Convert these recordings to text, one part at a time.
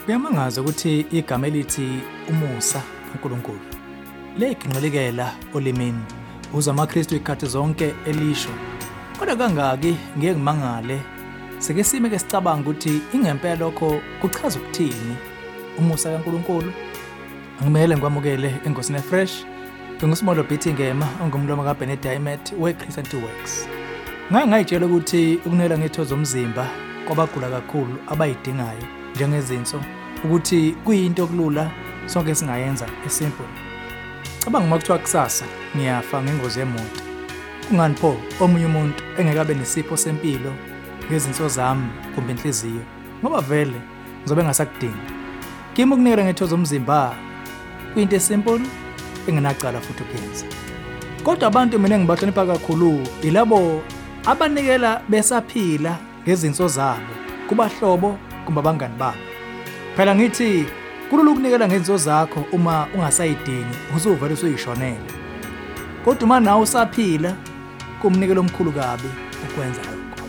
Kuyamangaza ukuthi igama elithi umusa uNkulunkulu leginqilikela olimini uzwa amaKristu ikhathi zonke elisho. Kodwa kangaki ngeke ngimangale seke sime ke sicabanga ukuthi ingempela lokho kuchaza ukuthini umusa kaNkulunkulu. Angimele ngikwamukele enkosini fresh ngingusibolo Bithi Ngema ongumlomo kaBenedict weChristianity Works. Ngayitshela ukuthi ukunela ngethozo umzimba kwabagula kakhulu abayidingayo njengezinso ukuthi kuyinto kulula sonke singayenza esimple. Cabanga makuthiwa kusasa ngiyafa ngengozi yemoto. Kungani pho omunye umuntu engekabe nesipho sempilo ngezinso zami kumbe inhliziyo ngoba vele ngizobe ngasakudinga. Kimi ukunikela ngethozo umzimba kuyinto esimple engenacala futhi ukuyenza. Kodwa abantu mina ngibahlonipha kakhulu ilabo abanikela besaphila ngezinso zabo kubahlobo kumbe abangani babo. Phela ngithi kulula ukunikela ngezinso zakho uma ungasayidingi uzuvele usuyishonela. Kodwa uma nawe usaphila kumnikelo omkhulu kabi ukwenza lokho.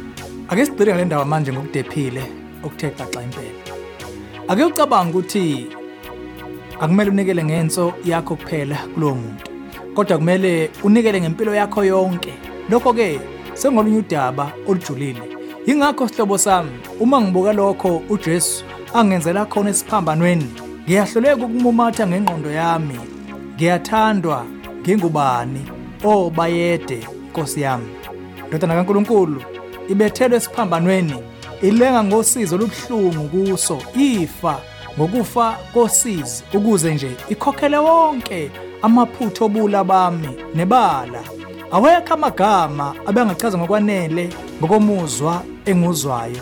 Ake sigcine ngale ndawo manje ngokudephile okuthe xaxa impela. Ake ucabanga ukuthi akumele unikele ngenso yakho kuphela kulowo muntu, kodwa kumele unikele ngempilo yakho yonke. Lokho ke sengolunye udaba olujulile. Yingakho sihlobo sami uma ngibuka lokho uJesu angenzela khona esiphambanweni, ngiyahluleka ukumumatha ngengqondo yami. Ngiyathandwa ngingubani bayede Nkosi yami. Ndodana kaNkulunkulu ibethelwe esiphambanweni, ilenga ngosizo olubuhlungu kuso, ifa ngokufa kosizi ukuze nje ikhokhele wonke amaphutho obula bami nebala. Awekho amagama abengachaza ngokwanele ngokomuzwa enguzwayo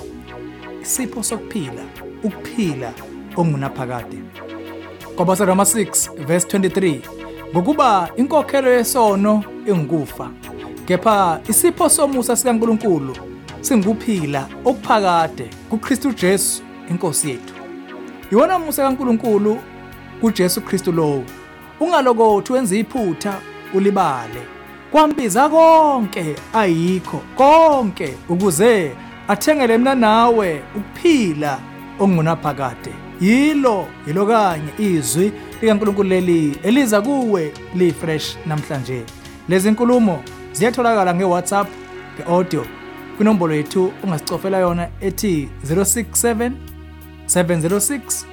isipho sokuphila, ukuphila ongunaphakade. KwabaseRoma 6 verse 23 ngokuba inkokhelo yesono ingukufa, kepha isipho somusa sikaNkulunkulu singukuphila okuphakade kuKristu Jesu inkosi yethu. Iwona musa kaNkulunkulu kuJesu Kristu lowo. Ungalokothi wenza iphutha ulibale. Kwambiza konke ayikho konke ukuze athengele mina nawe ukuphila ongunaphakade. Yilo kanye izwi likaNkulunkulu leli eliza kuwe li-fresh namhlanje. Lezi nkulumo ziyatholakala ngeWhatsApp ngeaudio kwinombolo yethu ungasicofela yona ethi 067 706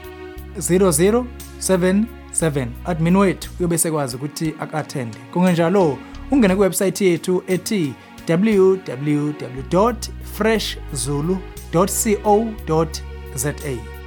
0077. Admin wethu uyobe sekwazi ukuthi akathende. Kungenjalo ungene kuwebsite yethu ethi www.freshzulu.co.za.